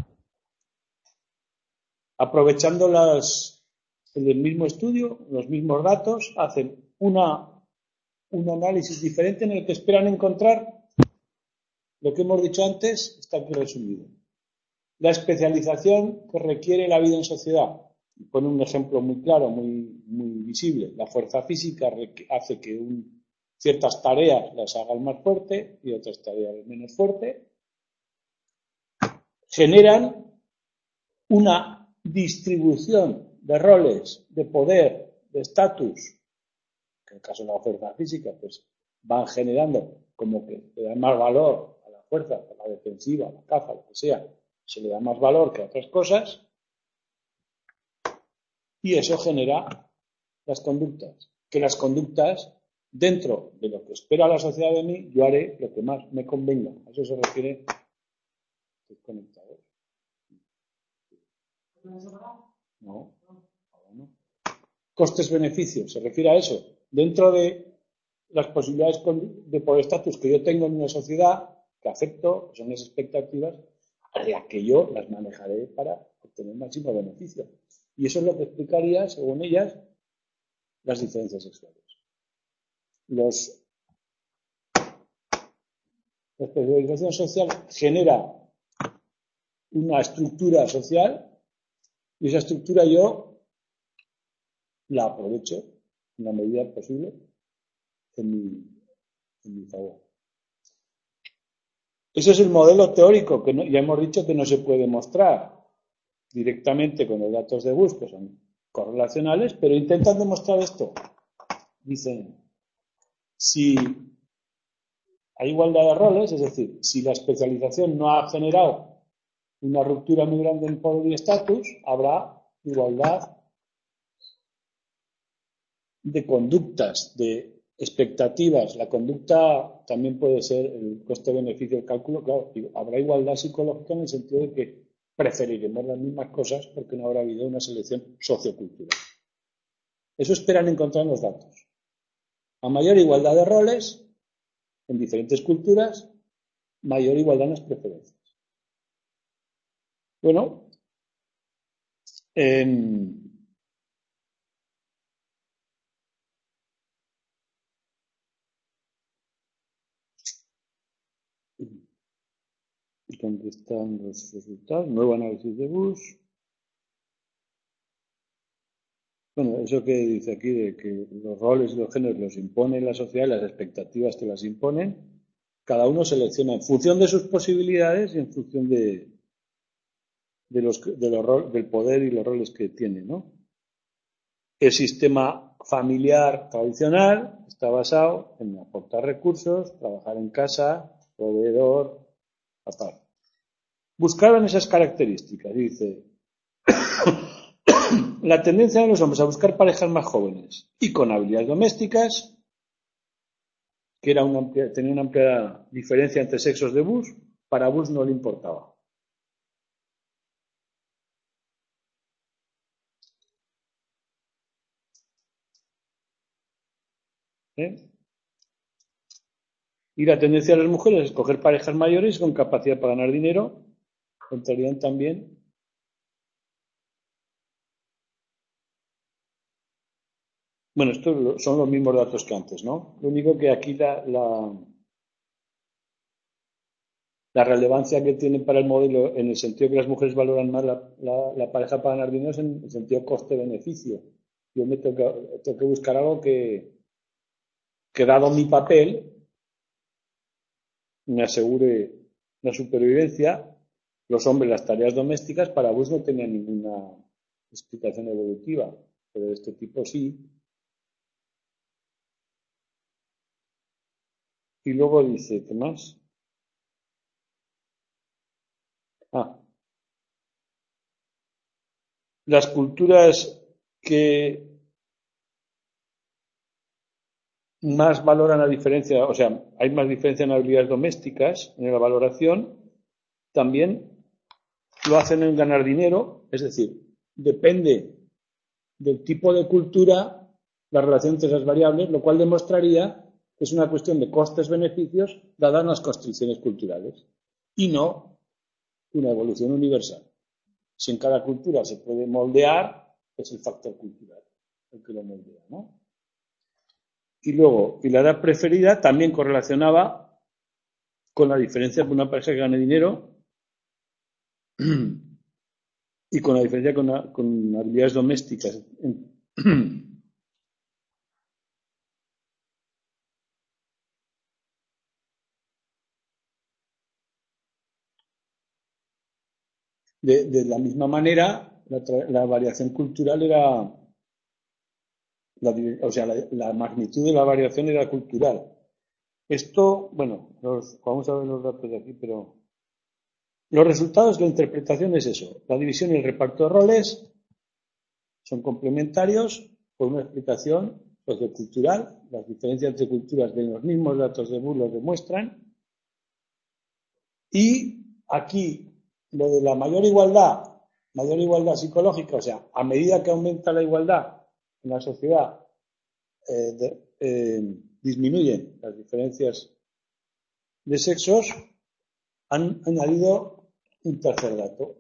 el mismo estudio, los mismos datos, hacen un análisis diferente en el que esperan encontrar lo que hemos dicho antes, está aquí resumido. La especialización que requiere la vida en sociedad. Pone un ejemplo muy claro, muy visible. La fuerza física hace que ciertas tareas las hagan más fuerte y otras tareas menos fuerte. Generan una distribución de roles, de poder, de estatus, que en el caso de la fuerza física, pues van generando como que le dan más valor a la fuerza, a la defensiva, a la caza, lo que sea, se le da más valor que a otras cosas, y eso genera las conductas. Que las conductas, dentro de lo que espera la sociedad de mí, yo haré lo que más me convenga. A eso se refiere desconectados. No, ahora no. Costes-beneficios, se refiere a eso. Dentro de las posibilidades de poder estatus que yo tengo en una sociedad, que acepto, que son las expectativas, a las que yo las manejaré para obtener máximo beneficio. Y eso es lo que explicaría, según ellas, las diferencias sexuales. La especialización social genera una estructura social y esa estructura yo la aprovecho en la medida posible en mi favor. Ese es el modelo teórico que ya hemos dicho que no se puede mostrar directamente con los datos de Bush, que son correlacionales, pero intentan demostrar esto. Dicen, si hay igualdad de roles, es decir, si la especialización no ha generado una ruptura muy grande en poder y estatus, habrá igualdad de conductas, de expectativas. La conducta también puede ser el coste-beneficio del cálculo, claro, habrá igualdad psicológica en el sentido de que preferiremos las mismas cosas porque no habrá habido una selección sociocultural. Eso esperan encontrar en los datos. A mayor igualdad de roles en diferentes culturas, mayor igualdad en las preferencias. Bueno, ¿dónde están los resultados? Nuevo análisis de Bush. Bueno, eso que dice aquí de que los roles y los géneros los impone la sociedad, las expectativas que las imponen, cada uno selecciona en función de sus posibilidades y en función del poder y los roles que tiene, ¿no? El sistema familiar tradicional está basado en aportar recursos, trabajar en casa, proveedor, papá. Buscaron esas características, dice. La tendencia de los hombres a buscar parejas más jóvenes y con habilidades domésticas, que tenía una amplia diferencia entre sexos de Bush, para Bush no le importaba. Y la tendencia de las mujeres a escoger parejas mayores con capacidad para ganar dinero, entrarían también. Bueno, estos son los mismos datos que antes, ¿no? Lo único que aquí la relevancia que tiene para el modelo, en el sentido que las mujeres valoran más la pareja para ganar dinero, es en el sentido coste-beneficio. Yo me tengo que buscar algo que dado mi papel, me asegure la supervivencia. Los hombres, las tareas domésticas, para Bush no tenían ninguna explicación evolutiva, pero de este tipo sí. Y luego dice, ¿qué más? Las culturas que más valoran la diferencia, o sea, hay más diferencia en habilidades domésticas, en la valoración, también lo hacen en ganar dinero, es decir, depende del tipo de cultura, la relación entre esas variables, lo cual demostraría que es una cuestión de costes-beneficios dadas las constricciones culturales y no una evolución universal. Si en cada cultura se puede moldear, es el factor cultural el que lo moldea, ¿no? Y luego, y la edad preferida también correlacionaba con la diferencia de una pareja que gane dinero y con la diferencia con habilidades domésticas. De la misma manera, la variación cultural era, la magnitud de la variación era cultural. Esto, bueno, vamos a ver los datos de aquí, pero los resultados de la interpretación es eso. La división y el reparto de roles son complementarios por una explicación sociocultural. Las diferencias entre culturas de los mismos datos de Boole los demuestran. Y aquí, lo de la mayor igualdad psicológica, o sea, a medida que aumenta la igualdad en la sociedad, disminuyen las diferencias de sexos, han añadido un tercer dato.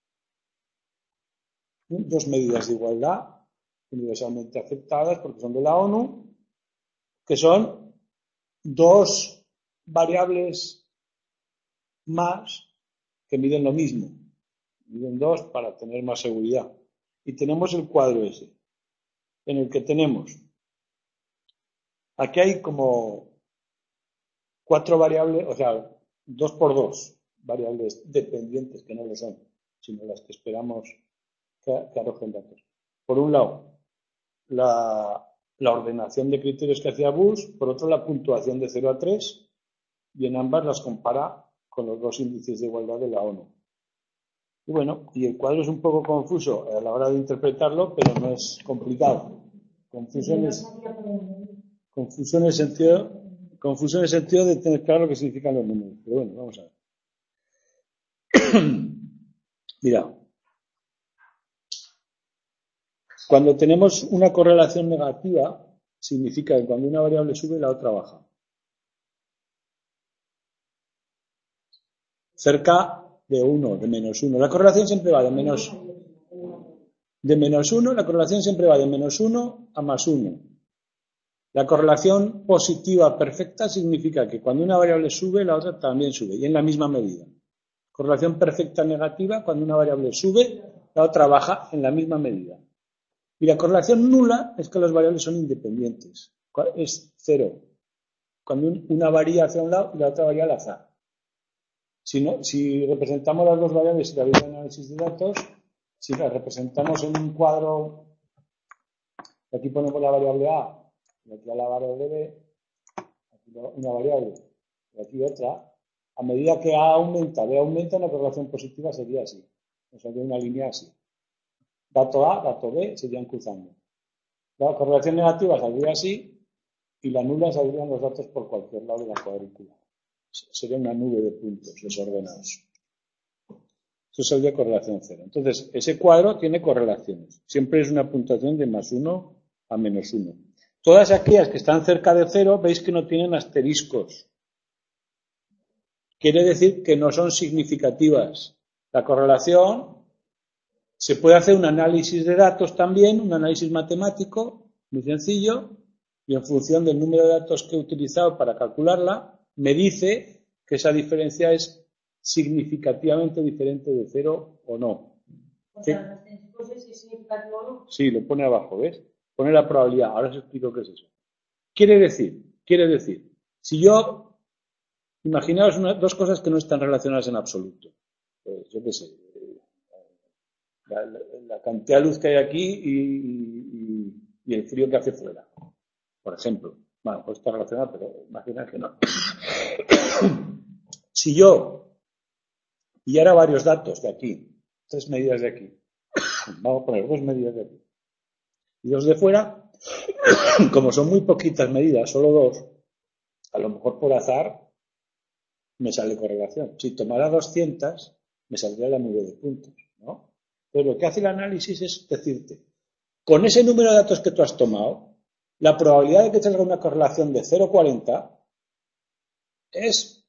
Dos medidas de igualdad universalmente aceptadas porque son de la ONU, que son dos variables más que miden lo mismo. Miden dos para tener más seguridad. Y tenemos el cuadro ese, en el que tenemos, aquí hay como 4 variables, o sea, 2 por 2 variables dependientes que no lo son, sino las que esperamos que arrojen datos. Por un lado, la ordenación de criterios que hacía Boole, por otro, la puntuación de 0 a 3, y en ambas las compara con los dos índices de igualdad de la ONU. Y bueno, y el cuadro es un poco confuso a la hora de interpretarlo, pero no es complicado. Confuso en el sentido de tener claro lo que significan los números. Pero bueno, vamos a ver. Mira, cuando tenemos una correlación negativa, significa que cuando una variable sube, la otra baja. Cerca de 1, de menos 1. La correlación siempre va de menos 1, la correlación siempre va de menos 1 a más 1. La correlación positiva perfecta significa que cuando una variable sube, la otra también sube, y en la misma medida. Correlación perfecta negativa, cuando una variable sube, la otra baja en la misma medida. Y la correlación nula es que las variables son independientes. Es 0. Cuando una varía hacia un lado y la otra varía al azar. Si representamos las dos variables y la vida de análisis de datos, si las representamos en un cuadro, aquí ponemos la variable A, y aquí la variable B, aquí una variable, y aquí otra, a medida que A aumenta, B aumenta, una correlación positiva sería así. O sea, una línea así. Dato A, dato B, se irían cruzando. La correlación negativa saldría así, y la nula saldrían los datos por cualquier lado de la cuadrícula. Sería una nube de puntos desordenados. Eso sería correlación 0. Entonces, ese cuadro tiene correlaciones. Siempre es una puntuación de más 1 a menos 1. Todas aquellas que están cerca de 0, veis que no tienen asteriscos. Quiere decir que no son significativas. La correlación, se puede hacer un análisis de datos también, un análisis matemático, muy sencillo, y en función del número de datos que he utilizado para calcularla, me dice que esa diferencia es significativamente diferente de 0 o no. O sea, ¿es significativo o no? Sí, lo pone abajo, ¿ves? Pone la probabilidad. Ahora os explico qué es eso. Quiere decir, si yo, imaginaos dos cosas que no están relacionadas en absoluto. Pues, yo qué sé, la cantidad de luz que hay aquí y el frío que hace fuera, por ejemplo. Bueno, pues está relacionado, pero imagina que no. Si yo pillara varios datos de aquí, 3 medidas de aquí, vamos a poner 2 medidas de aquí, y 2 de fuera, como son muy poquitas medidas, solo 2, a lo mejor por azar me sale correlación. Si tomara 200, me saldría la nube de puntos, ¿no? Pero lo que hace el análisis es decirte, con ese número de datos que tú has tomado, la probabilidad de que te salga una correlación de 0,40 es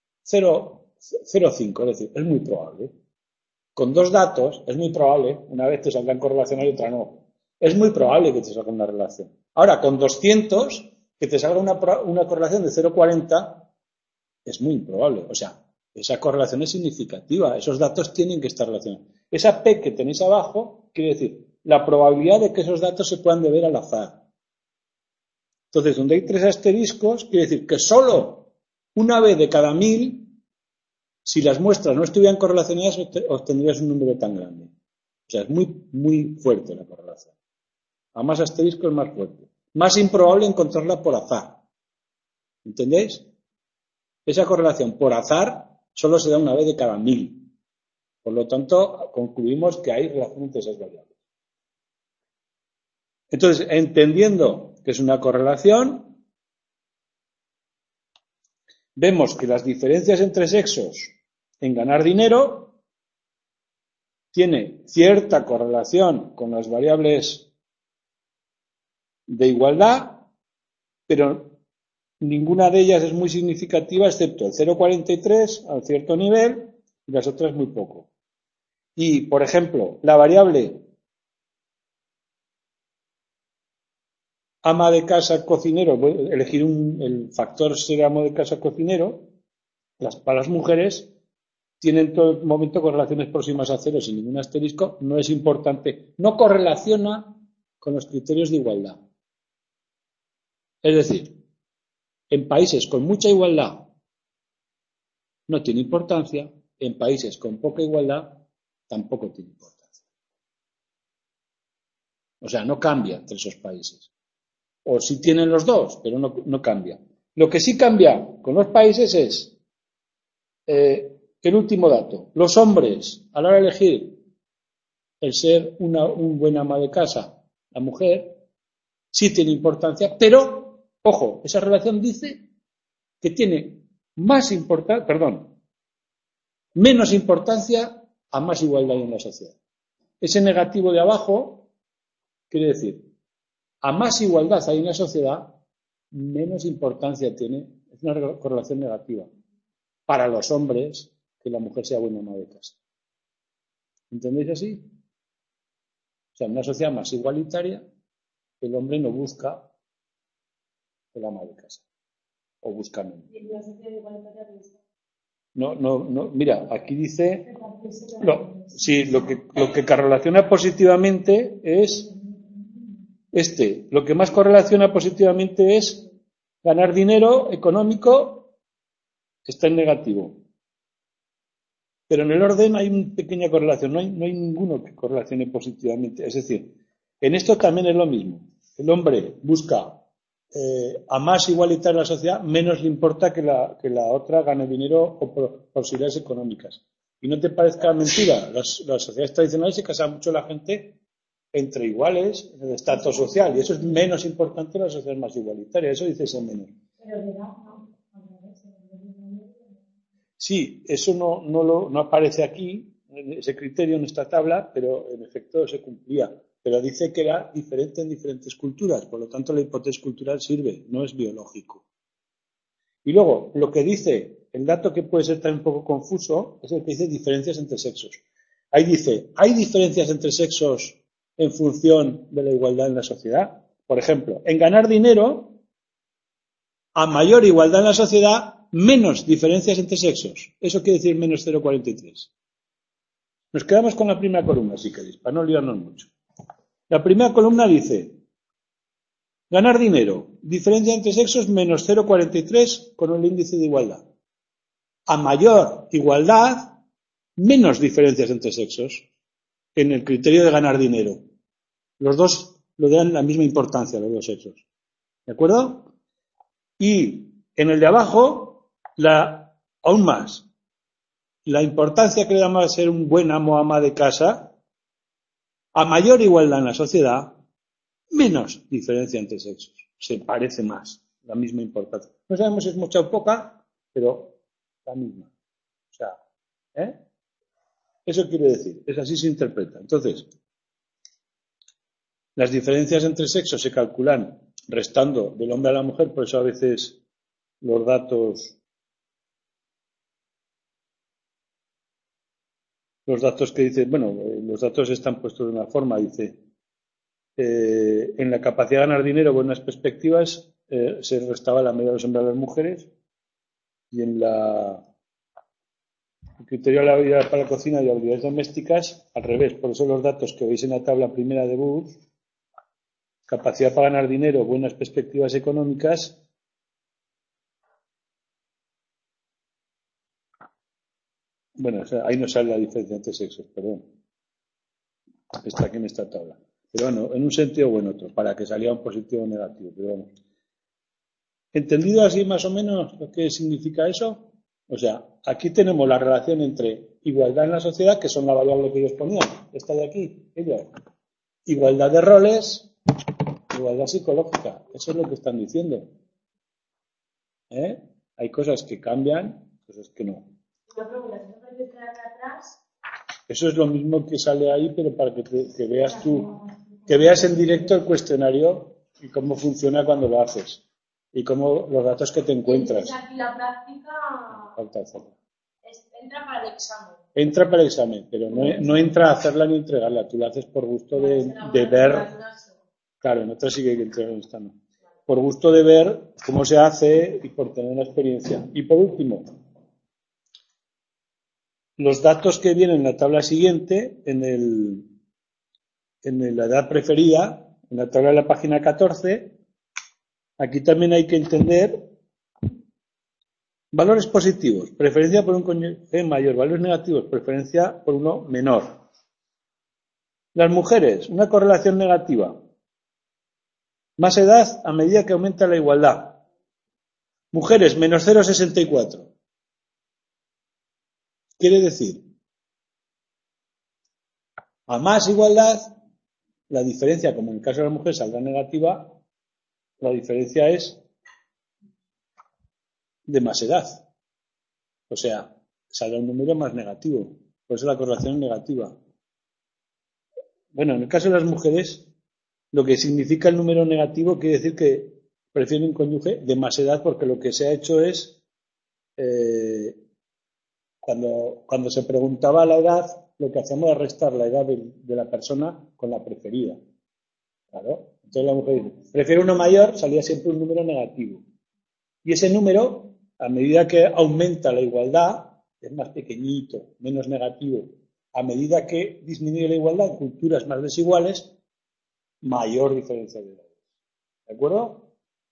0,05, es decir, es muy probable. Con dos datos es muy probable, una vez te saldrán correlaciones y otra no. Es muy probable que te salga una relación. Ahora, con 200, que te salga una correlación de 0,40 es muy improbable. O sea, esa correlación es significativa. Esos datos tienen que estar relacionados. Esa P que tenéis abajo quiere decir la probabilidad de que esos datos se puedan deber al azar. Entonces, donde hay 3 asteriscos, quiere decir que solo una vez de cada 1000, si las muestras no estuvieran correlacionadas, obtendrías un número tan grande. O sea, es muy, muy fuerte la correlación. A más asteriscos, más fuerte. Más improbable encontrarla por azar. ¿Entendéis? Esa correlación por azar solo se da una vez de cada 1000. Por lo tanto, concluimos que hay relación entre esas variables. Entonces, entendiendo que es una correlación, vemos que las diferencias entre sexos en ganar dinero tiene cierta correlación con las variables de igualdad, pero ninguna de ellas es muy significativa excepto el 0,43 a cierto nivel y las otras muy poco. Y, por ejemplo, la variable ama de casa cocinero, voy a elegir el factor ser amo de casa cocinero, para las mujeres tienen todo el momento correlaciones próximas a cero sin ningún asterisco, no es importante, no correlaciona con los criterios de igualdad. Es decir, en países con mucha igualdad no tiene importancia, en países con poca igualdad tampoco tiene importancia. O sea, no cambia entre esos países. O sí tienen los dos, pero no cambia. Lo que sí cambia con los países es el último dato. Los hombres, a la hora de elegir el ser un buen ama de casa, la mujer, sí tiene importancia, pero, ojo, esa relación dice que tiene menos importancia a más igualdad en la sociedad. Ese negativo de abajo quiere decir, a más igualdad hay en la sociedad, menos importancia tiene, es una correlación negativa, para los hombres que la mujer sea buena ama de casa. ¿Entendéis así? O sea, en una sociedad más igualitaria, el hombre no busca el ama de casa, o busca menos. ¿Y en una sociedad igualitaria busca? No, mira, aquí dice, sí, lo que correlaciona positivamente es lo que más correlaciona positivamente es ganar dinero económico, está en negativo. Pero en el orden hay una pequeña correlación, no hay ninguno que correlacione positivamente. Es decir, en esto también es lo mismo. El hombre busca a más igualitaria la sociedad, menos le importa que la otra gane dinero o por posibilidades económicas. Y no te parezca mentira, las sociedades tradicionales se casa mucho la gente entre iguales en el estatus social, y eso es menos importante en las sociedades más igualitarias, eso dice ese menos. Sí, eso no aparece aquí, en ese criterio, en esta tabla, pero en efecto se cumplía. Pero dice que era diferente en diferentes culturas, por lo tanto la hipótesis cultural sirve, no es biológico. Y luego, lo que dice, el dato que puede ser también un poco confuso, es el que dice diferencias entre sexos. Ahí dice, ¿hay diferencias entre sexos en función de la igualdad en la sociedad? Por ejemplo, en ganar dinero, a mayor igualdad en la sociedad, menos diferencias entre sexos. Eso quiere decir menos 0,43. Nos quedamos con la primera columna, si queréis, para no liarnos mucho. La primera columna dice, ganar dinero, diferencia entre sexos menos 0,43 con el índice de igualdad. A mayor igualdad, menos diferencias entre sexos en el criterio de ganar dinero. Los dos le dan la misma importancia, los dos sexos. ¿De acuerdo? Y en el de abajo, aún más, la importancia que le damos a ser un buen amo o ama de casa, a mayor igualdad en la sociedad, menos diferencia entre sexos. Se parece más, la misma importancia. No sabemos si es mucha o poca, pero la misma. O sea, eso quiere decir, es así se interpreta. Entonces, las diferencias entre sexos se calculan restando del hombre a la mujer, por eso a veces los datos que dicen, bueno, los datos están puestos de una forma, dice, en la capacidad de ganar dinero, buenas perspectivas, se restaba la media de los hombres a las mujeres, y en el criterio de la habilidad para la cocina y habilidades domésticas, al revés. Por eso los datos que veis en la tabla primera de Booth, capacidad para ganar dinero, buenas perspectivas económicas, bueno, o sea, ahí no sale la diferencia entre sexos, perdón. Está aquí en esta tabla. Pero bueno, en un sentido o en otro, para que saliera un positivo o negativo. Pero bueno. ¿Entendido así más o menos lo que significa eso? O sea, aquí tenemos la relación entre igualdad en la sociedad, que son la variable que ellos ponían, esta de aquí, ella. Igualdad de roles, igualdad psicológica. Eso es lo que están diciendo. Hay cosas que cambian, cosas que no. Eso es lo mismo que sale ahí, pero para que veas tú, que veas en directo el cuestionario y cómo funciona cuando lo haces. Y cómo los datos que te encuentras. Aquí la práctica entra para el examen. Entra para el examen, pero no entra a hacerla ni entregarla. Tú la haces por gusto de ver. Claro, en otra sí que hay que entregar en esta no. Por gusto de ver cómo se hace y por tener una experiencia. Y por último, los datos que vienen en la tabla siguiente, en la edad preferida, en la tabla de la página 14, aquí también hay que entender valores positivos, preferencia por un cónyuge mayor, valores negativos, preferencia por uno menor. Las mujeres, una correlación negativa. Más edad a medida que aumenta la igualdad. Mujeres, menos 0,64. Quiere decir, a más igualdad, la diferencia, como en el caso de la mujer saldrá negativa, la diferencia es de más edad. O sea, saldrá un número más negativo. Por eso la correlación es negativa. Bueno, en el caso de las mujeres, lo que significa el número negativo quiere decir que prefieren un cónyuge de más edad, porque lo que se ha hecho es, cuando se preguntaba la edad, lo que hacemos es restar la edad de la persona con la preferida. Claro. Entonces la mujer dice, prefiero uno mayor, salía siempre un número negativo. Y ese número, a medida que aumenta la igualdad, es más pequeñito, menos negativo. A medida que disminuye la igualdad en culturas más desiguales, mayor diferencia de edades. ¿De acuerdo?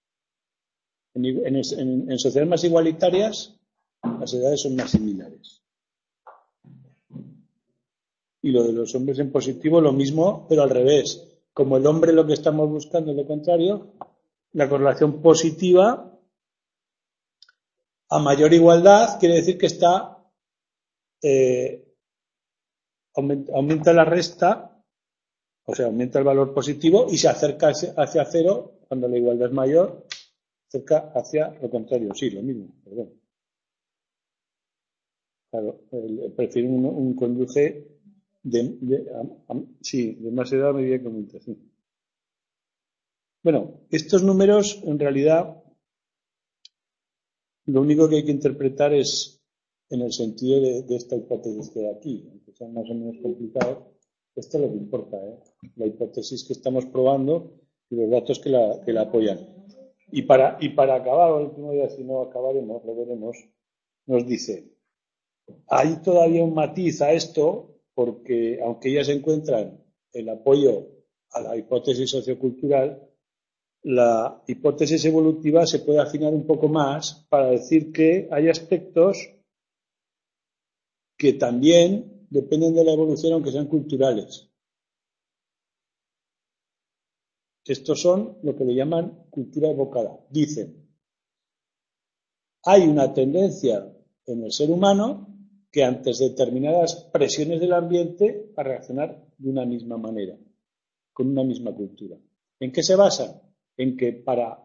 En sociedades más igualitarias, las edades son más similares. Y lo de los hombres en positivo, lo mismo, pero al revés. Como el hombre lo que estamos buscando es lo contrario, la correlación positiva, a mayor igualdad, quiere decir que está aumenta la resta, o sea, aumenta el valor positivo y se acerca hacia cero cuando la igualdad es mayor, acerca hacia lo contrario. Sí, lo mismo, perdón. Claro, prefiero un cónyuge de más edad a medida que aumenta, sí. Bueno, estos números, en realidad, lo único que hay que interpretar es en el sentido de esta hipótesis que hay aquí, aunque sean más o menos complicados. Esto es lo que importa, la hipótesis que estamos probando y los datos que la apoyan. Y para acabar, el último día, si no acabaremos, lo veremos, nos dice, hay todavía un matiz a esto, porque aunque ellas encuentran el apoyo a la hipótesis sociocultural, la hipótesis evolutiva se puede afinar un poco más para decir que hay aspectos que también dependen de la evolución, aunque sean culturales. Estos son lo que le llaman cultura evocada. Dicen, hay una tendencia en el ser humano que ante determinadas presiones del ambiente a reaccionar de una misma manera, con una misma cultura. ¿En qué se basa? En que para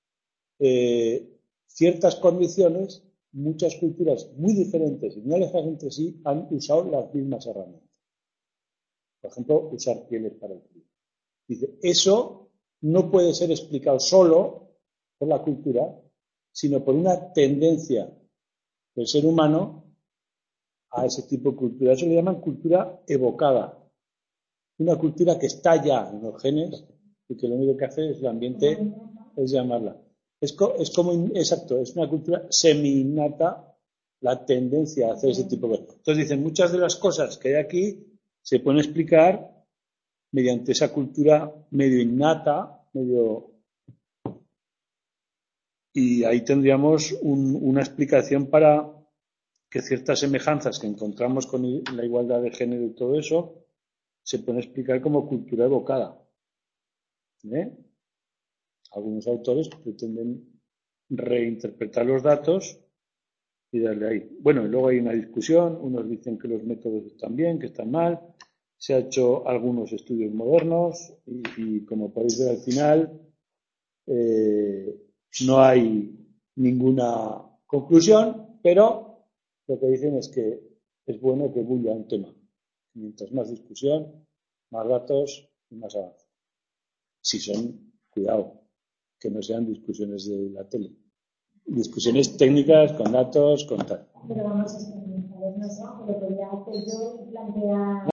ciertas condiciones, muchas culturas muy diferentes y no alejadas entre sí han usado las mismas herramientas. Por ejemplo, usar pieles para el frío. Dice, eso no puede ser explicado solo por la cultura, sino por una tendencia del ser humano a ese tipo de cultura. Eso le llaman cultura evocada. Una cultura que está ya en los genes y que lo único que hace es el ambiente, es llamarla. Es como, exacto, es una cultura semi-innata la tendencia a hacer ese tipo de cosas. Entonces dicen, muchas de las cosas que hay aquí se pueden explicar mediante esa cultura medio innata, y ahí tendríamos una explicación para que ciertas semejanzas que encontramos con la igualdad de género y todo eso se pueden explicar como cultura evocada. Algunos autores pretenden reinterpretar los datos y darle ahí. Bueno, y luego hay una discusión, unos dicen que los métodos están bien, que están mal, se han hecho algunos estudios modernos y como podéis ver al final no hay ninguna conclusión, pero lo que dicen es que es bueno que bulla un tema. Mientras más discusión, más datos y más avance. Si son, cuidado, que no sean discusiones de la tele. Discusiones técnicas, con datos, con tal. Pero vamos a experimentar, no sé, pero podría hacer yo plantear